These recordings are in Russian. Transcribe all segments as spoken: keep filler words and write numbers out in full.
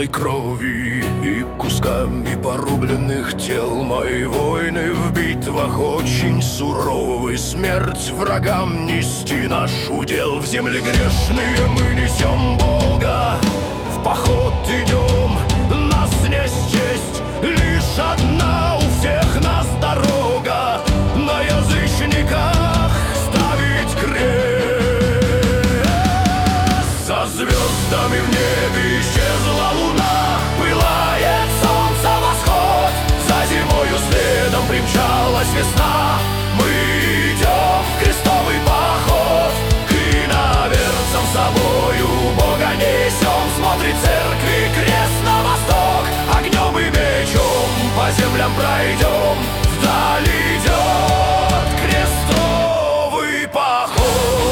алой крови и кусками порубленных тел. Мои войны в битвах очень суровы, смерть врагам нести наш удел. В земле грешные мы несем Бога, в поход идем, нас не счесть. Лишь одна у всех нас дорога, на язычниках ставить крест. За звездами в небе исчезла луна, пылает солнце восход, за зимою следом примчалась весна. Мы идем в крестовый поход, к иноверцам с собою Бога несем. Смотрит церкви крест на восток, огнем и мечом по землям пройдем. Вдаль идет крестовый поход.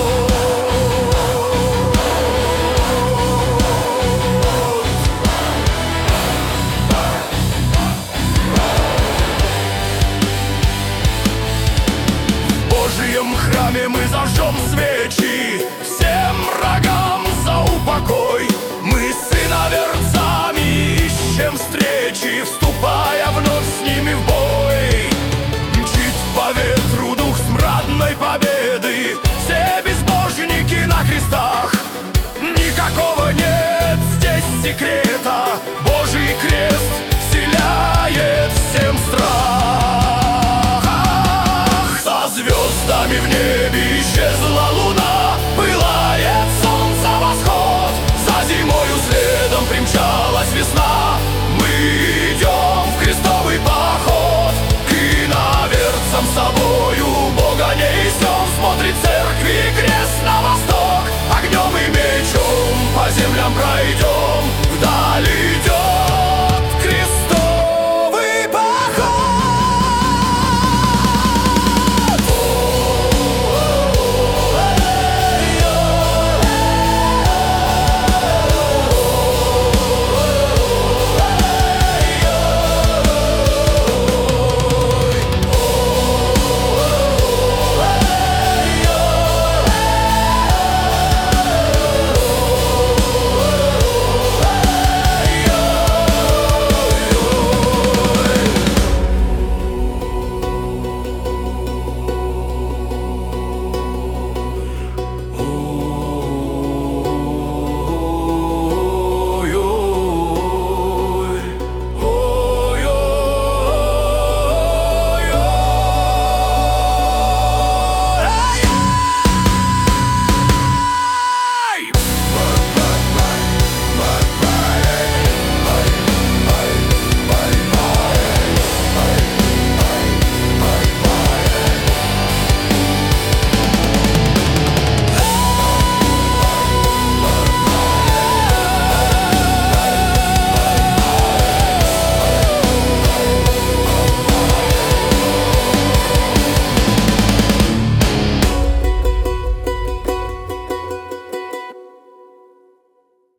В Божьем храме мы зажжем свечи, всем врагам за упокой. Мы с иноверцами ищем встречи.